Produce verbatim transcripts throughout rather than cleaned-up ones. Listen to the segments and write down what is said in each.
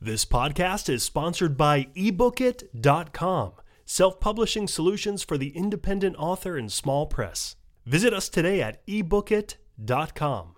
This podcast is sponsored by ebook it dot com, self-publishing solutions for the independent author and small press. Visit us today at ebook it dot com.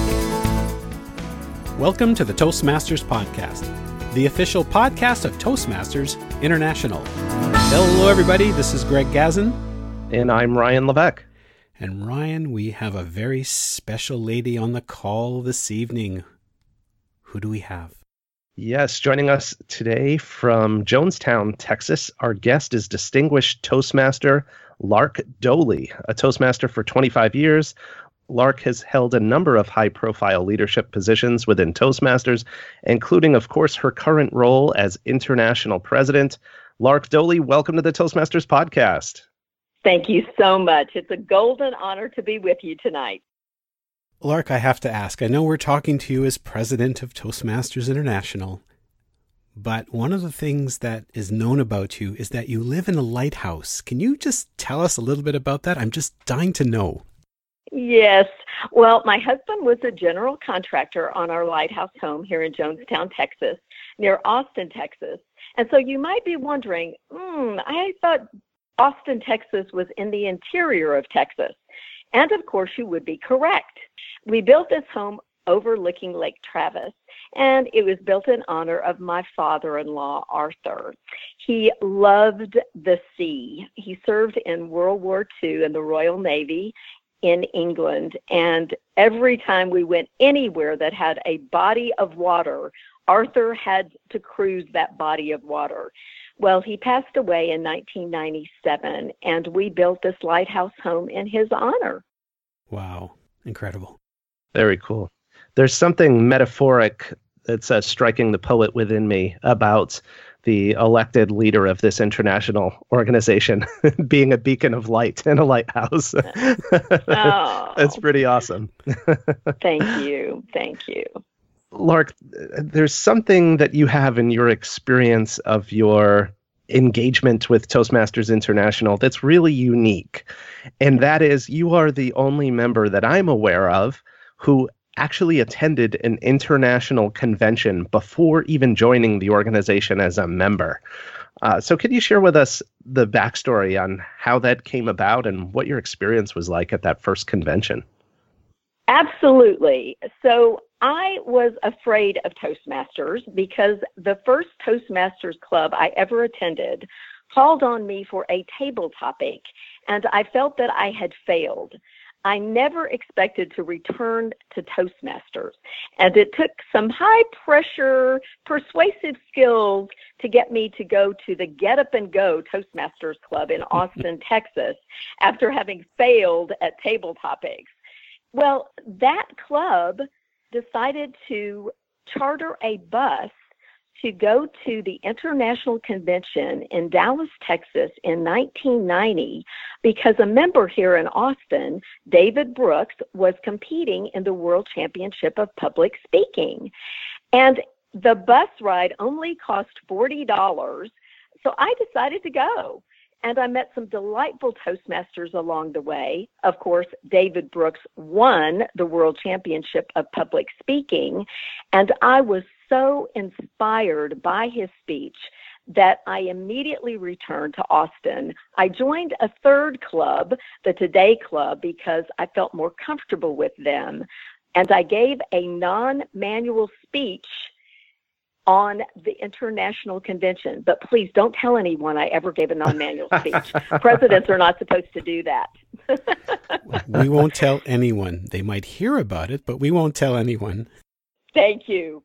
Welcome to the Toastmasters Podcast, the official podcast of Toastmasters International. Hello, everybody. This is Greg Gazin. And I'm Ryan Levesque. And Ryan, we have a very special lady on the call this evening. Who do we have? Yes, joining us today from Jonestown, Texas, our guest is distinguished Toastmaster Lark Dohle, a Toastmaster for twenty-five years. Lark has held a number of high-profile leadership positions within Toastmasters, including, of course, her current role as international president. Lark Dohle, welcome to the Toastmasters podcast. Thank you so much. It's a golden honor to be with you tonight. Lark, I have to ask, I know we're talking to you as president of Toastmasters International, but one of the things that is known about you is that you live in a lighthouse. Can you just tell us a little bit about that? I'm just dying to know. Yes. Well, my husband was a general contractor on our lighthouse home here in Jonestown, Texas, near Austin, Texas. And so you might be wondering, hmm, I thought Austin, Texas was in the interior of Texas. And of course, you would be correct. We built this home overlooking Lake Travis, and it was built in honor of my father-in-law, Arthur. He loved the sea. He served in World War Two in the Royal Navy in England, and every time we went anywhere that had a body of water, Arthur had to cruise that body of water. Well, he passed away in nineteen ninety-seven, and we built this lighthouse home in his honor. Wow. Incredible. Very cool. There's something metaphoric that's uh, striking the poet within me about the elected leader of this international organization being a beacon of light in a lighthouse. Oh, that's pretty awesome. Thank you. Thank you. Lark, there's something that you have in your experience of your engagement with Toastmasters International that's really unique. And that is you are the only member that I'm aware of who actually attended an international convention before even joining the organization as a member. Uh, so can you share with us the backstory on how that came about and what your experience was like at that first convention? Absolutely. So I was afraid of Toastmasters because the first Toastmasters club I ever attended called on me for a table topic, and I felt that I had failed. I never expected to return to Toastmasters, and it took some high-pressure, persuasive skills to get me to go to the Get Up and Go Toastmasters Club in Austin, Texas, after having failed at table topics. Well, that club decided to charter a bus to go to the International Convention in Dallas, Texas in nineteen ninety because a member here in Austin, David Brooks, was competing in the World Championship of Public Speaking. And the bus ride only cost forty dollars, so I decided to go. And I met some delightful Toastmasters along the way. Of course, David Brooks won the World Championship of Public Speaking, and I was so inspired by his speech that I immediately returned to Austin. I joined a third club, the Today Club, because I felt more comfortable with them, and I gave a non-manual speech on the international convention. But please don't tell anyone I ever gave a non-manual speech. Presidents are not supposed to do that. We won't tell anyone. They might hear about it, but we won't tell anyone. Thank you.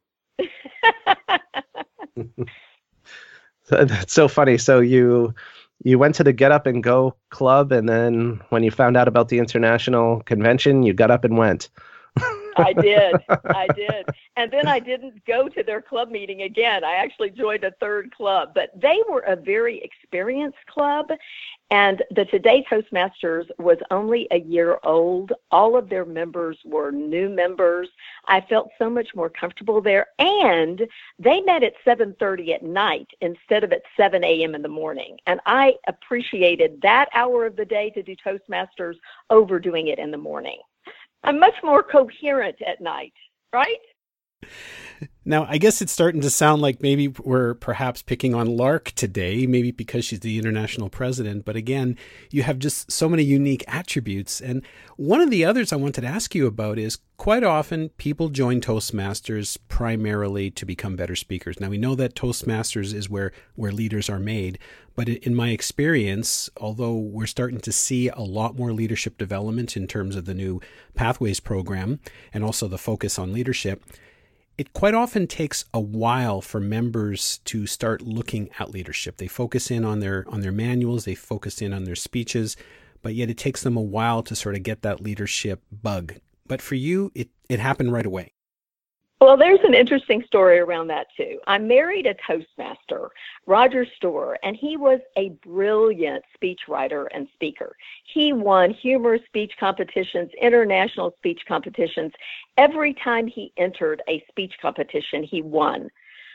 That's so funny. So you you went to the Get Up and Go club, and then when you found out about the international convention, you got up and went. I did. I did. And then I didn't go to their club meeting again. I actually joined a third club, but they were a very experienced club. And the Today Toastmasters was only a year old. All of their members were new members. I felt so much more comfortable there. And they met at seven thirty at night instead of at seven a.m. in the morning. And I appreciated that hour of the day to do Toastmasters over doing it in the morning. I'm much more coherent at night, right? Now, I guess it's starting to sound like maybe we're perhaps picking on Lark today, maybe because she's the international president. But again, you have just so many unique attributes. And one of the others I wanted to ask you about is quite often people join Toastmasters primarily to become better speakers. Now, we know that Toastmasters is where, where leaders are made. But in my experience, although we're starting to see a lot more leadership development in terms of the new Pathways program and also the focus on leadership, it quite often takes a while for members to start looking at leadership. They focus in on their on their manuals, they focus in on their speeches, but yet it takes them a while to sort of get that leadership bug. But for you, it, it happened right away. Well, there's an interesting story around that, too. I married a Toastmaster, Roger Storer, and he was a brilliant speechwriter and speaker. He won humorous speech competitions, international speech competitions. Every time he entered a speech competition, he won.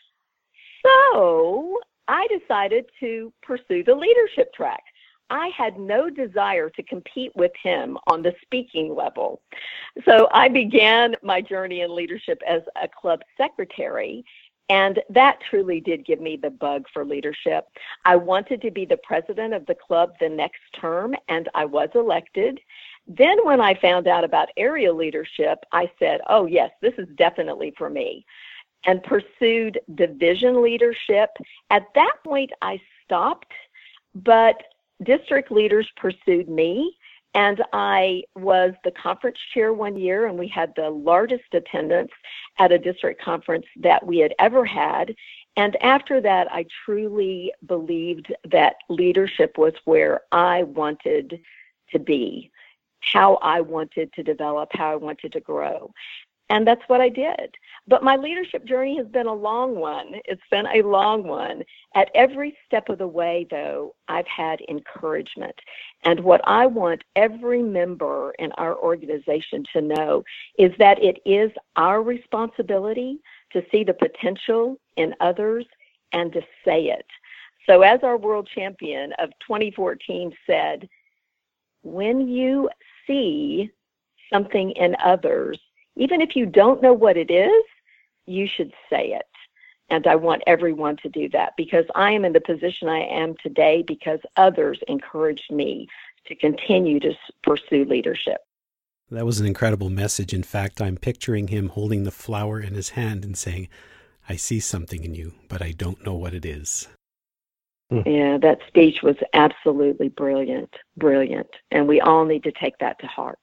So I decided to pursue the leadership track. I had no desire to compete with him on the speaking level. So I began my journey in leadership as a club secretary, and that truly did give me the bug for leadership. I wanted to be the president of the club the next term, and I was elected. Then when I found out about area leadership, I said, oh, yes, this is definitely for me, and pursued division leadership. At that point, I stopped, but district leaders pursued me, and I was the conference chair one year, and we had the largest attendance at a district conference that we had ever had. And after that, I truly believed that leadership was where I wanted to be, how I wanted to develop, how I wanted to grow. And that's what I did. But my leadership journey has been a long one. It's been a long one. At every step of the way, though, I've had encouragement. And what I want every member in our organization to know is that it is our responsibility to see the potential in others and to say it. So as our world champion of twenty fourteen said, when you see something in others, even if you don't know what it is, you should say it. And I want everyone to do that because I am in the position I am today because others encouraged me to continue to pursue leadership. That was an incredible message. In fact, I'm picturing him holding the flower in his hand and saying, I see something in you, but I don't know what it is. Yeah, that speech was absolutely brilliant, brilliant. And we all need to take that to heart.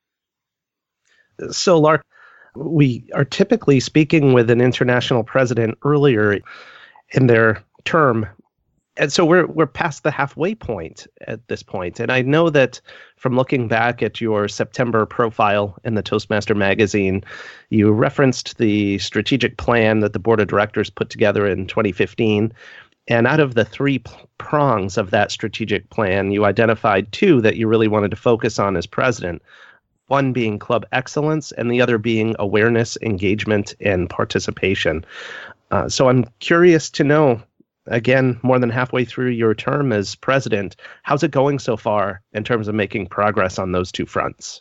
So, Lark, we are typically speaking with an international president earlier in their term. And so we're we're past the halfway point at this point. And I know that from looking back at your September profile in the Toastmaster magazine, you referenced the strategic plan that the board of directors put together in twenty fifteen. And out of the three prongs of that strategic plan, you identified two that you really wanted to focus on as president. One being club excellence and the other being awareness, engagement, and participation. Uh, so I'm curious to know, again, more than halfway through your term as president, how's it going so far in terms of making progress on those two fronts?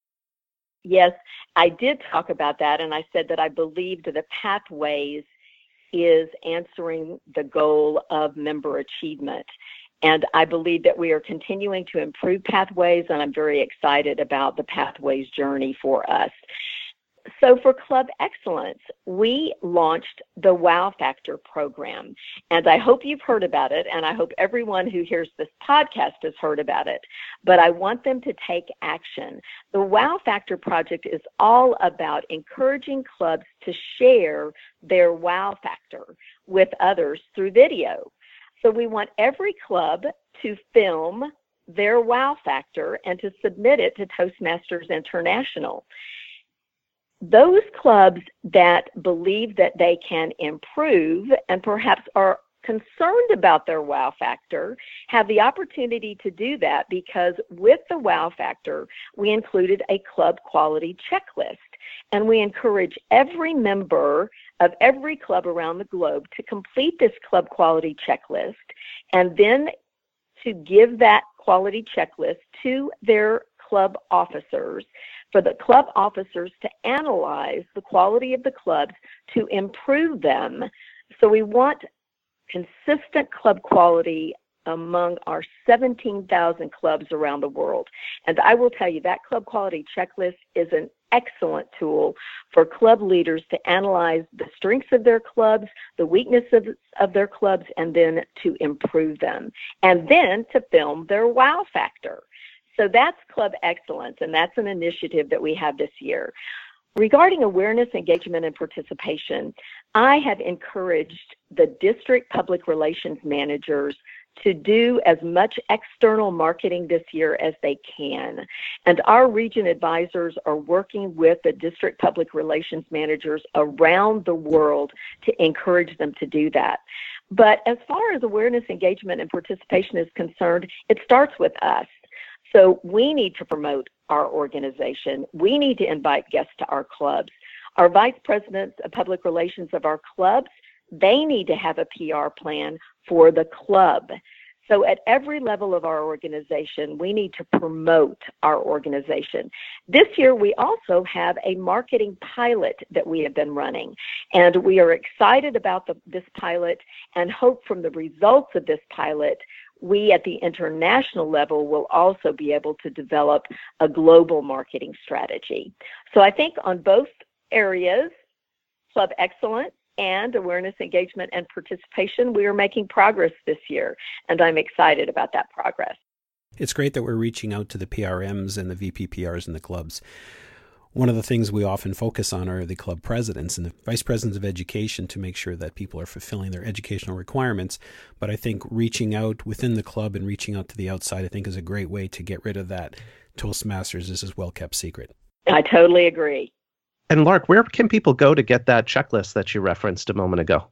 Yes, I did talk about that, and I said that I believed the Pathways is answering the goal of member achievement. And I believe that we are continuing to improve Pathways, and I'm very excited about the Pathways journey for us. So for Club Excellence, we launched the Wow Factor program, and I hope you've heard about it, and I hope everyone who hears this podcast has heard about it, but I want them to take action. The Wow Factor project is all about encouraging clubs to share their wow factor with others through video. So we want every club to film their wow factor and to submit it to Toastmasters International. Those clubs that believe that they can improve and perhaps are concerned about their wow factor have the opportunity to do that, because with the wow factor, we included a club quality checklist. And we encourage every member of every club around the globe to complete this club quality checklist and then to give that quality checklist to their club officers for the club officers to analyze the quality of the clubs to improve them. So we want consistent club quality among our seventeen thousand clubs around the world. And I will tell you that club quality checklist is an excellent tool for club leaders to analyze the strengths of their clubs, the weaknesses of their clubs, and then to improve them, and then to film their wow factor. So that's Club Excellence, and that's an initiative that we have this year. Regarding awareness, engagement, and participation, I have encouraged the district public relations managers to do as much external marketing this year as they can. And our region advisors are working with the district public relations managers around the world to encourage them to do that. But as far as awareness, engagement, and participation is concerned, it starts with us. So we need to promote our organization. We need to invite guests to our clubs. Our vice presidents of public relations of our clubs, they need to have a P R plan for the club. So at every level of our organization, we need to promote our organization. This year, we also have a marketing pilot that we have been running, and we are excited about the, this pilot and hope from the results of this pilot, we at the international level will also be able to develop a global marketing strategy. So I think on both areas, Club Excellence and awareness, engagement, and participation, we are making progress this year, and I'm excited about that progress. It's great that we're reaching out to the P R Ms and the V P P Rs in the clubs. One of the things we often focus on are the club presidents and the vice presidents of education to make sure that people are fulfilling their educational requirements. But I think reaching out within the club and reaching out to the outside, I think, is a great way to get rid of that Toastmasters is this well-kept secret. I totally agree. And Lark, where can people go to get that checklist that you referenced a moment ago?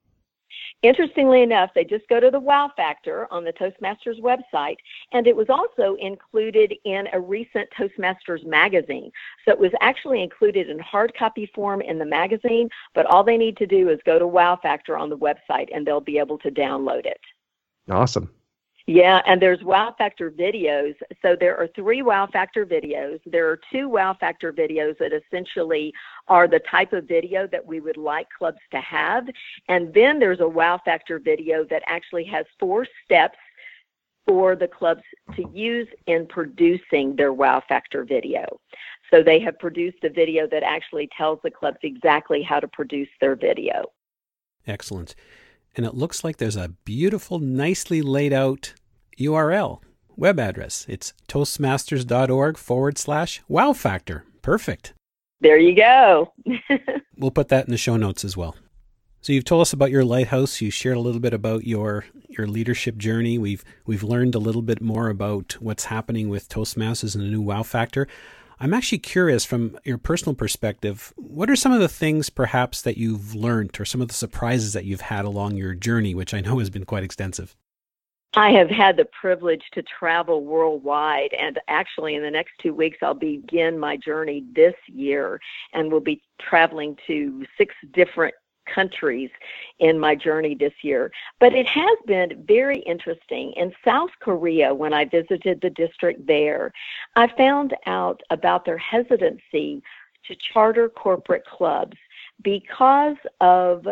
Interestingly enough, they just go to the Wow Factor on the Toastmasters website, and it was also included in a recent Toastmasters magazine. So it was actually included in hard copy form in the magazine, but all they need to do is go to Wow Factor on the website, and they'll be able to download it. Awesome. Yeah, and there's Wow Factor videos. So there are three Wow Factor videos. There are two Wow Factor videos that essentially are the type of video that we would like clubs to have. And then there's a Wow Factor video that actually has four steps for the clubs to use in producing their Wow Factor video. So they have produced a video that actually tells the clubs exactly how to produce their video. Excellent. And it looks like there's a beautiful, nicely laid out U R L, web address. It's toastmasters.org forward slash wow factor. Perfect. There you go. We'll put that in the show notes as well. So you've told us about your lighthouse. You shared a little bit about your your leadership journey. We've we've learned a little bit more about what's happening with Toastmasters and the new wow factor. I'm actually curious, from your personal perspective, what are some of the things perhaps that you've learned or some of the surprises that you've had along your journey, which I know has been quite extensive? I have had the privilege to travel worldwide, and actually in the next two weeks I'll begin my journey this year, and we'll be traveling to six different countries in my journey this year. But it has been very interesting. In South Korea, when I visited the district there, I found out about their hesitancy to charter corporate clubs because of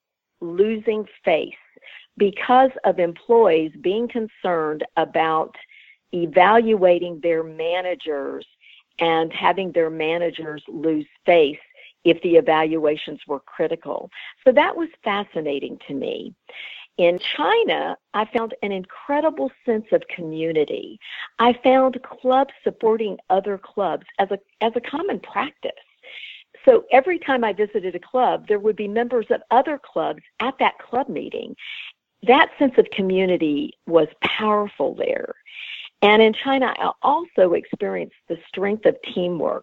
losing face, because of employees being concerned about evaluating their managers and having their managers lose face if the evaluations were critical. So that was fascinating to me. In China, I found an incredible sense of community. I found clubs supporting other clubs as a as a common practice. So every time I visited a club, there would be members of other clubs at that club meeting. That sense of community was powerful there. And in China, I also experienced the strength of teamwork.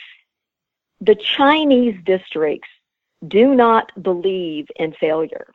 The Chinese districts do not believe in failure.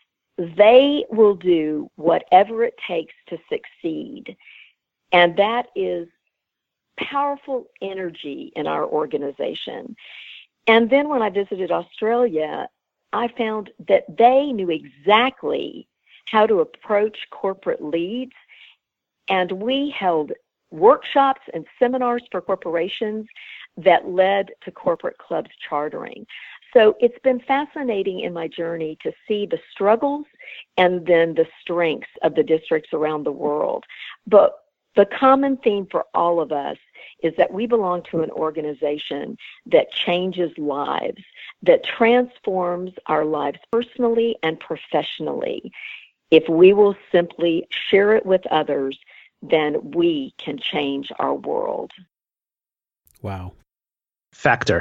They will do whatever it takes to succeed. And that is powerful energy in our organization. And then when I visited Australia, I found that they knew exactly how to approach corporate leads. And we held workshops and seminars for corporations that led to corporate clubs chartering. So it's been fascinating in my journey to see the struggles and then the strengths of the districts around the world. But the common theme for all of us is that we belong to an organization that changes lives, that transforms our lives personally and professionally. If we will simply share it with others, then we can change our world. Wow. Factor.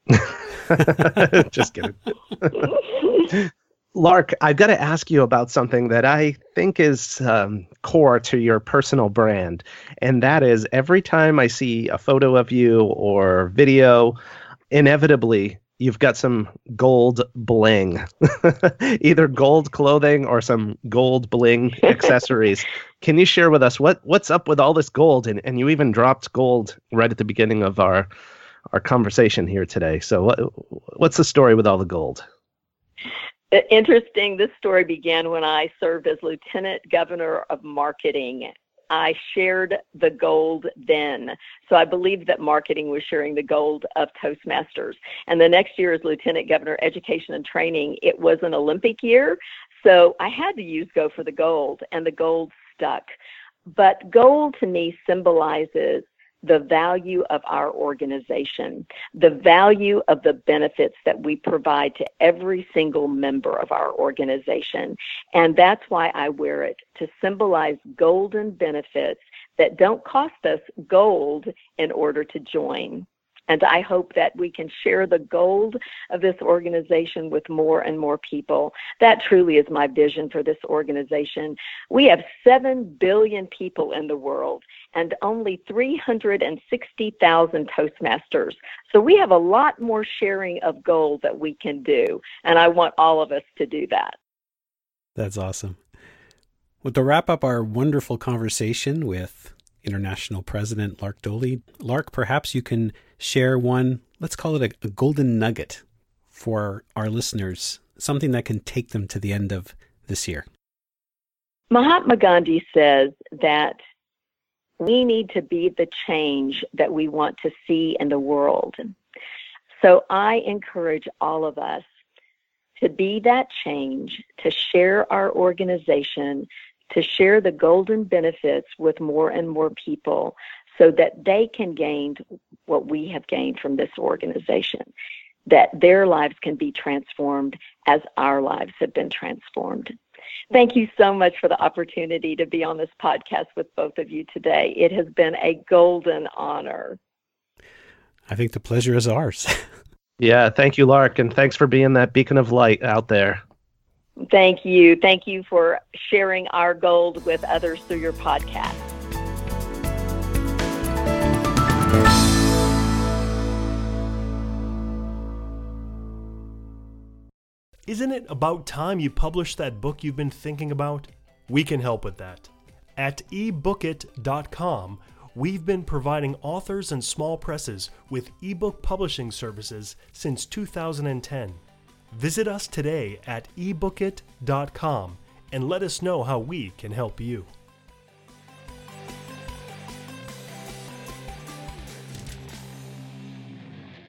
Just kidding. Lark, I've got to ask you about something that I think is um, core to your personal brand. And that is every time I see a photo of you or video, inevitably, you've got some gold bling, either gold clothing or some gold bling accessories. Can you share with us what, what's up with all this gold? And, and you even dropped gold right at the beginning of our our conversation here today. So what, what's the story with all the gold? Interesting. This story began when I served as Lieutenant Governor of Marketing. I shared the gold then. So I believed that marketing was sharing the gold of Toastmasters. And the next year as Lieutenant Governor, Education and Training, it was an Olympic year. So I had to use Go for the Gold, and the gold stuck. But gold to me symbolizes the value of our organization, the value of the benefits that we provide to every single member of our organization. And that's why I wear it, to symbolize golden benefits that don't cost us gold in order to join. And I hope that we can share the gold of this organization with more and more people. That truly is my vision for this organization. We have seven billion people in the world and only three hundred sixty thousand Toastmasters. So we have a lot more sharing of gold that we can do. And I want all of us to do that. That's awesome. Well, to wrap up our wonderful conversation with International President Lark Dohle, Lark, perhaps you can share one, let's call it a, a golden nugget for our listeners, something that can take them to the end of this year. Mahatma Gandhi says that we need to be the change that we want to see in the world. So I encourage all of us to be that change, to share our organization, to share the golden benefits with more and more people so that they can gain what we have gained from this organization, that their lives can be transformed as our lives have been transformed. Thank you so much for the opportunity to be on this podcast with both of you today. It has been a golden honor. I think the pleasure is ours. Yeah, thank you, Lark, and thanks for being that beacon of light out there. Thank you. Thank you for sharing our gold with others through your podcast. Isn't it about time you published that book you've been thinking about? We can help with that. At e book it dot com, we've been providing authors and small presses with ebook publishing services since two thousand ten. Visit us today at e book it dot com and let us know how we can help you.